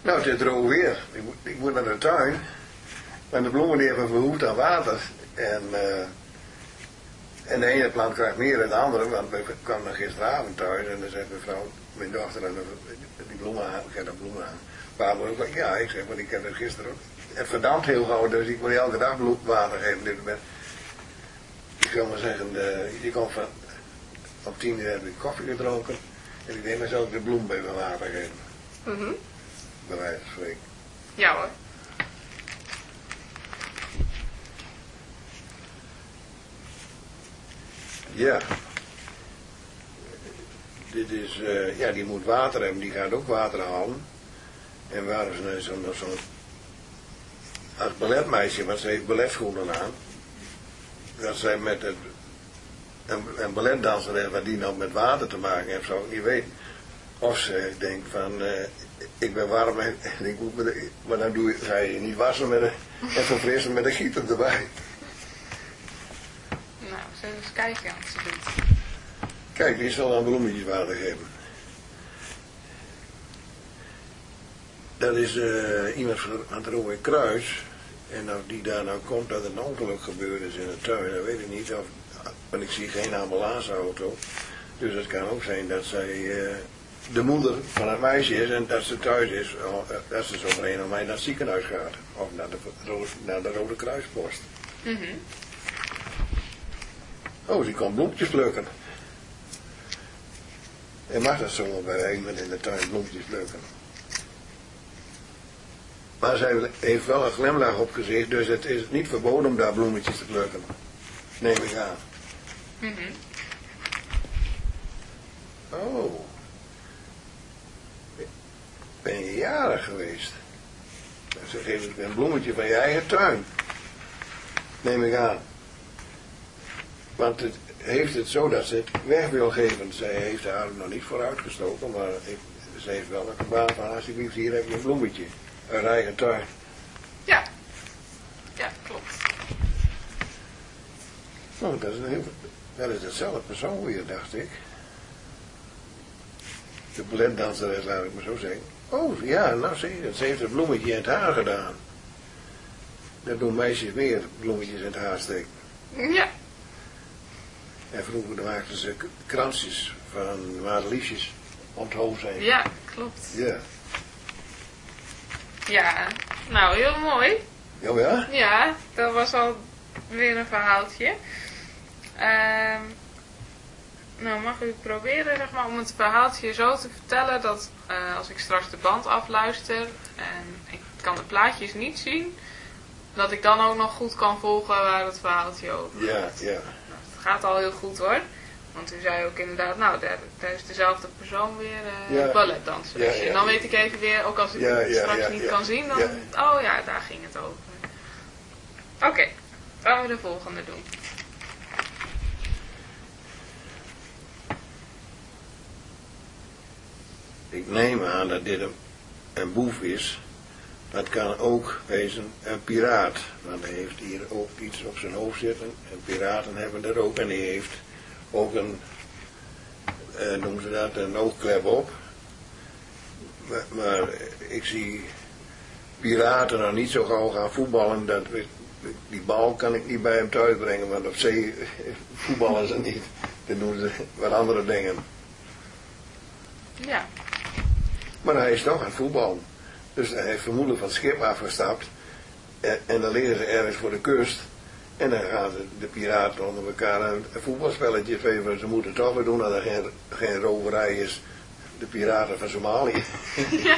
Nou, het is droog weer. Ik moet naar de tuin. En de bloemen die hebben behoefte aan water. En de ene plant krijgt meer dan de andere. Want we kwamen gisteravond thuis en dan zegt mijn dochter, en die bloemen aan, ik heb dat bloemen aan. Pa moet ook, ja, ik zeg, want ik heb het gisteren ook. Het verdampt heel gauw, dus ik moet elke dag water geven op dit moment. Ik zal maar zeggen, je komt van, om 10 uur heb ik koffie gedronken. En ik denk, dan zal ik de bloem bij mijn water geven. Bij wijze van spreken. Ja hoor. Ja. Dit is, ja, die moet water hebben, die gaat ook water halen. En waar is nou zo'n als balletmeisje, want ze heeft balletschoenen aan. Dat zij met een balletdanser is, wat die nou met water te maken heeft, zou ik niet weten. Of ze denkt van, ik ben warm en ik moet maar dan ga je niet wassen en verfrissen met een gieter erbij. Nou, zullen we eens kijken wat ze doet. Kijk, die zal aan bloemetjes water geven. Dat is iemand van het Rode Kruis. En of die daar nou komt dat een ongeluk gebeurd is in de tuin, dat weet ik niet. Want ik zie geen ambulanceauto. Dus het kan ook zijn dat zij de moeder van het meisje is en dat ze thuis is. Dat ze zo meteen naar mij naar het ziekenhuis gaat. Of naar de Rode Kruispost. Oh, die kan bloempjes plukken. En mag dat zomaar bij iemand in de tuin bloempjes plukken. Maar zij heeft wel een glimlach op gezicht, dus het is niet verboden om daar bloemetjes te plukken. Neem ik aan. Oh. Ben je jarig geweest? Ze geeft het een bloemetje van je eigen tuin. Neem ik aan. Want het heeft het zo dat ze het weg wil geven. Zij heeft haar nog niet vooruitgestoken, maar ze heeft wel een gebaar van alsjeblieft, hier heb je een bloemetje. Uit eigen tuin. Ja. Ja, klopt. Nou, dat is hetzelfde persoon weer, dacht ik. De balletdanseres, laat ik maar zo zeggen. Oh, ja, nou zie je, ze heeft een bloemetje in het haar gedaan. Dat doen meisjes meer, bloemetjes in het haar steken. Ja. En vroeger maakten ze kransjes van madeliefjes om het hoofd heen. Ja, klopt. Ja. Ja, nou heel mooi. Oh ja? Ja, dat was al weer een verhaaltje. Nou mag u proberen zeg maar, om het verhaaltje zo te vertellen dat als ik straks de band afluister en ik kan de plaatjes niet zien, dat ik dan ook nog goed kan volgen waar het verhaaltje over gaat. Ja, ja. Nou, het gaat al heel goed hoor. Want u zei ook inderdaad, nou, daar is dezelfde persoon weer balletdanser. Ja, En dan weet ik even weer, ook als ik het straks niet kan zien, dan, oh ja, daar ging het over. Oké, gaan we de volgende doen. Ik neem aan dat dit een boef is. Maar het kan ook wezen een piraat. Want hij heeft hier ook iets op zijn hoofd zitten. En piraten hebben dat ook. En die heeft ook een, noemen ze dat, een oogklep op. Maar ik zie piraten nog niet zo gauw gaan voetballen. Die bal kan ik niet bij hem thuis brengen. Want op zee voetballen ze niet. Dan doen ze wat andere dingen. Ja. Maar hij is toch aan het voetballen. Dus hij heeft vermoedelijk van het schip afgestapt. En dan liggen ze ergens voor de kust. En dan gaan de piraten onder elkaar een voetbalspelletje spelen. Ze moeten toch weer doen dat er geen roverij is. De piraten van Somalië. Ja.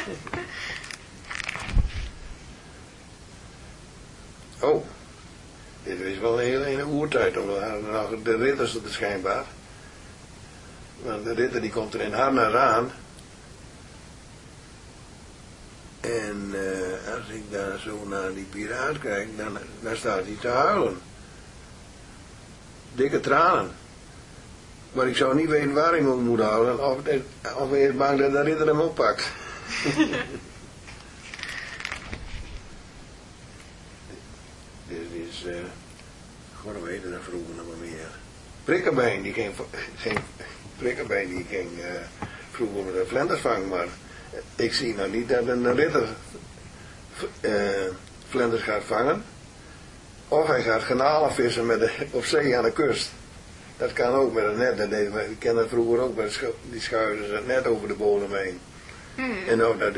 Oh. Dit is wel een hele oertijd. Om nog de ridders het schijnbaar. Want de ridder die komt er in harnas aan. En als ik daar zo naar die piraat kijk, dan staat hij te huilen. Dikke tranen. Maar ik zou niet weten waar ik moet huilen, of hij is bang dat de ridder hem oppakt. Dit is, god, hoe heette dat vroeger nog maar meer. Prikkerbeen, die ging vroeger met de vlinders vangen, maar ik zie nou niet dat een ritter vlinders gaat vangen. Of hij gaat garnalen vissen op zee aan de kust. Dat kan ook met een net. Ik ken dat vroeger ook met die schuizen het net over de bodem heen. En ook dat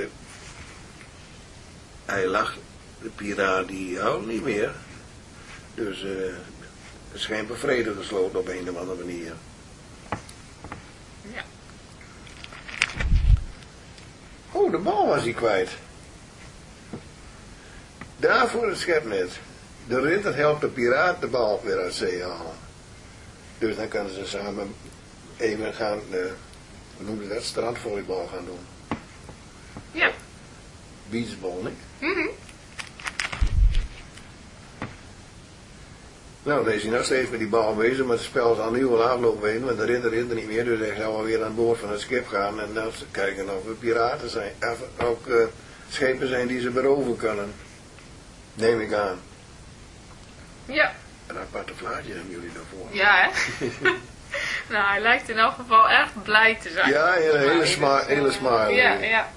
hij lacht, de piraat die houdt niet meer. Dus het is geen vrede gesloten op een of andere manier. Ja. Oh, de bal was hij kwijt. Daarvoor het schepnet. De ritter helpt de piraat de bal weer uit zee halen. Dus dan kunnen ze samen even gaan, hoe noem je dat, strandvolleybal gaan doen. Ja. Beachball, niet? Mhm. Nou, dan is hij nog steeds met die bal bezig, maar het spel is al nu wel afgelopen heen, want de ritter is er niet meer, dus hij zal wel weer aan boord van het schip gaan en dan kijken of er piraten zijn, of ook schepen zijn die ze beroven kunnen. Neem ik aan. Ja. Een aparte vlaatje hebben jullie daarvoor. Ja, hè? Nou, hij lijkt in elk geval echt blij te zijn. Ja, hele smile. Ja, ja.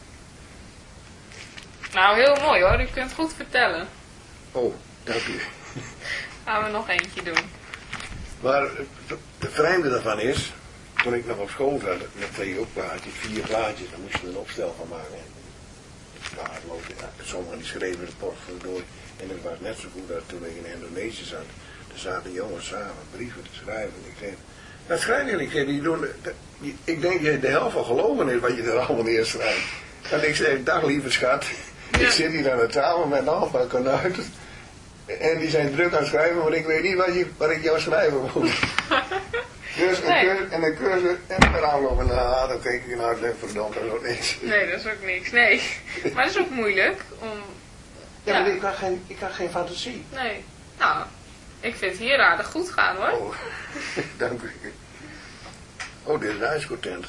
Nou, heel mooi hoor. U kunt goed vertellen. Oh, dank u. Gaan we nog eentje doen. Maar het vreemde daarvan is, toen ik nog op school zat, met 2 plaatjes, 4 plaatjes, dan moesten we een opstel van maken. Nou, sommigen die schreven de post door. En het was net zo goed dat toen ik in Indonesië zat. Er zaten jongens samen brieven te schrijven. Ik zei, wat schrijven jullie? Ik zei, ik denk dat de helft van geloven is wat je er allemaal neer schrijft. En ik zei, dag lieve schat. Ja. Ik zit hier aan de tafel met nog een paar kanuiten. En die zijn druk aan het schrijven, maar ik weet niet wat ik jou schrijven moet. Dus een cursus en een afloop. En dan keek ik naar het verdomd, dat is ook niks. Nee, dat is ook niks. Nee. Maar dat is ook moeilijk om... Ja, maar ik had geen fantasie. Nee. Nou, ik vind het hier aardig goed gaan hoor. Oh, dank u. Oh, dit is een ijskotent.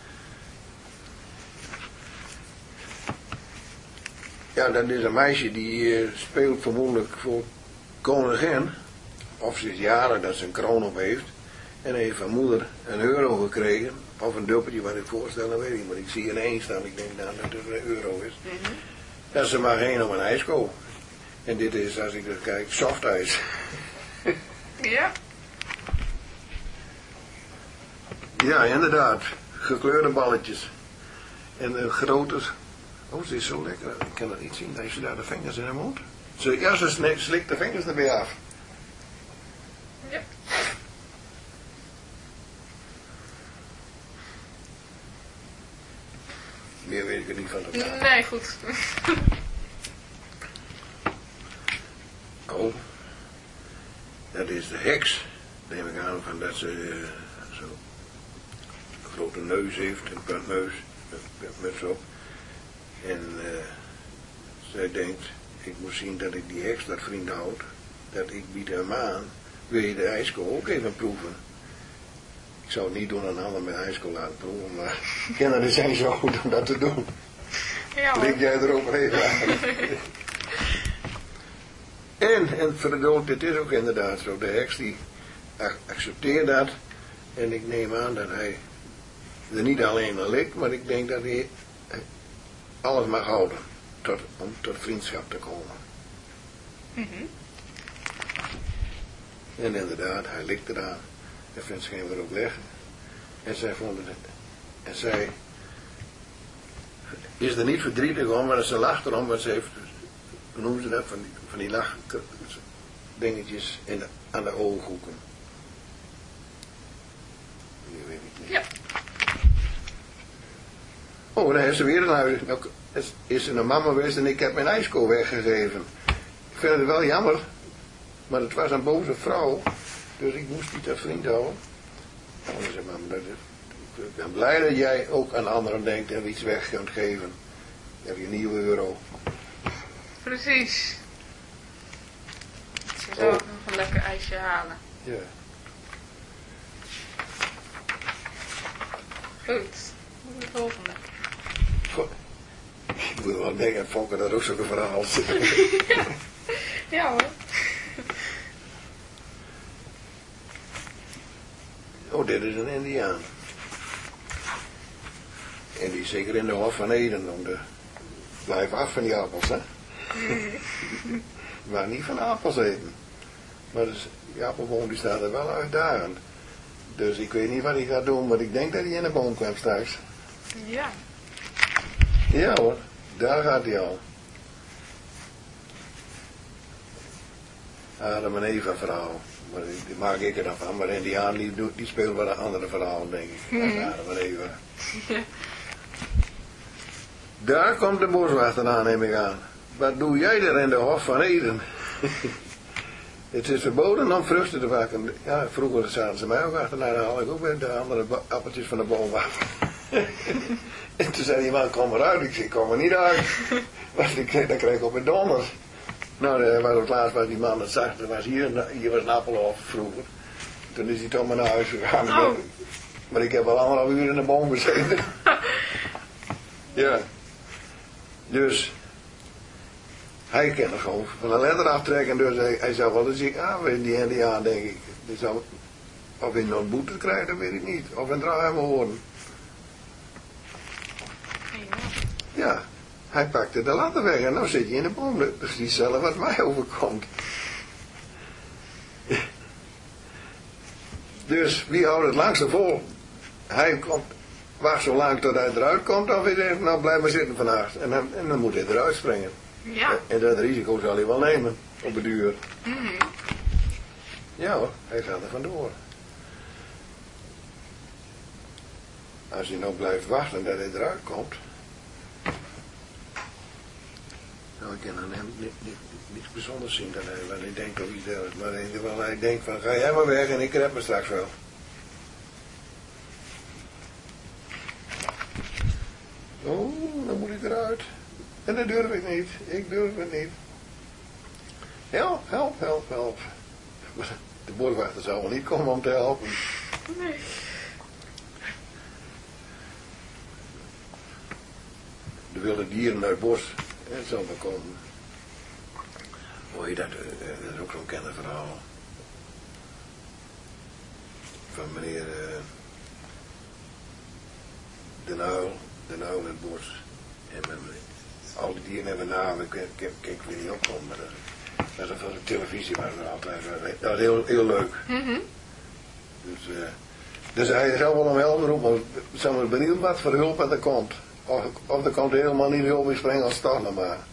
Ja, dat is een meisje die speelt vermoedelijk voor koningin. Of ze is jaren dat ze een kroon op heeft. En heeft van moeder €1 gekregen. Of een dubbeltje, wat ik voorstel, dat weet ik niet. Maar ik zie een 1 staan, ik denk dat het €1 is. Dat ze maar geen op een ijsko. En dit is, als ik er kijk, softijs. Ja. Ja, inderdaad. Gekleurde balletjes. En een grote... Oh, ze is zo lekker. Ik kan dat niet zien. Heeft ze daar de vingers in haar mond? Ze slikt de vingers erbij af. Ja. Meer weet ik er niet van. Nee, goed. Oh. Dat is de heks. Neem ik aan van dat ze zo een grote neus heeft. Een puntneus. Met muts op. En zij denkt, ik moet zien dat ik die heks dat vriend houd. Dat ik bied hem aan. Wil je de ijskool ook even proeven? Ik zou het niet doen aan een ander met ijskool laten proeven, maar kinderen zijn zo goed om dat te doen. Ja, Lik jij er ook even aan. En verdood, dit is ook inderdaad zo. De heks die accepteert dat. En ik neem aan dat hij er niet alleen aan likt, maar ik denk dat hij alles mag houden. Om tot vriendschap te komen. En inderdaad, hij likt eraan. En vindt zich weer ook leggen. En zij vonden het. En zij is er niet verdrietig om, maar ze lacht erom, want ze heeft, hoe noemen ze dat, van die lach dingetjes aan de ooghoeken. Die weet ik niet. Ja. Oh, dan heeft ze weer een huis. Is ze een mama geweest en ik heb mijn ijskool weggegeven. Ik vind het wel jammer, maar het was een boze vrouw, dus ik moest niet als vriend houden. En dan zei mama, ik ben blij dat jij ook aan anderen denkt en iets weg kunt geven. Dan heb je €1. Precies. Ze zou ook nog een lekker ijsje halen. Ja. Goed. De volgende. Goh. Ik moet wel denken, Fonke, dat ook zo'n verhaal zit. Ja hoor. Oh, dit is een Indiaan. En die is zeker in de Hof van Eden. Blijf af van die appels, hè. Maar niet van appels eten. Maar dus, die appelboom die staat er wel uitdagend. Dus ik weet niet wat hij gaat doen, maar ik denk dat hij in de boom kwam straks. Ja. Ja hoor, daar gaat hij al. Adam en Eva verhaal. Maar die maak ik er dan van. Maar Indiaan die speelt wel een andere verhaal, denk ik. Als Adam en Eva. Ja. Daar komt de boswachter aan, neem ik aan. Wat doe jij er in de Hof van Eden? Het is verboden om vruchten te pakken. Ja, vroeger zaten ze mij ook achterna. Dan haal ik ook weer de andere appeltjes van de boom af. En toen zei die man, kom eruit. Ik zei, kom er niet uit. Want dan kreeg ik op een donder. Nou, waar het laatst was die man het zag, er was hier was een appelhof vroeger. Toen is hij toch maar naar huis gegaan. Oh. Maar ik heb al 1,5 uur in de boom gezeten. Ja. Dus, hij kan er gewoon van een letter aftrekken. Dus hij zou wel eens zeggen, die Indiaan denk ik. Of hij nog een boete krijgt, dat weet ik niet. Of een draai horen. Ja. Hij pakte de latten weg en nou zit je in de boom. Dat is niet zelf wat mij overkomt. Dus wie houdt het langste vol? Hij wacht zo lang tot hij eruit komt. Of hij denkt, nou blijf maar zitten vandaag. En dan moet hij eruit springen. Ja. En dat risico zal hij wel nemen. Op het duur. Ja hoor, hij gaat er vandoor. Als hij nou blijft wachten dat hij eruit komt. Nou, ik kan aan hem niets bijzonders zien dat hij denkt of iets dergelijks. Maar in ieder geval, hij denkt van, ga jij maar weg en ik red me straks wel. Oh, dan moet ik eruit. En dat durf ik niet. Ik durf het niet. Help, help, help, help. De boswachter zou wel niet komen om te helpen. Nee. De wilde dieren uit het bos. Het zal wel komen. Hoor je dat? Dat is ook zo'n bekend verhaal. Van meneer De Nuil in het bos. En al die dieren hebben namen. Ik weet niet opkomen, maar dat is van de televisie was er altijd. Dat is heel leuk. Dus hij zou wel om helpen roepen, maar ik ben benieuwd wat voor hulp er komt. Of er komt helemaal niet hulp in springen als het toch nog maar.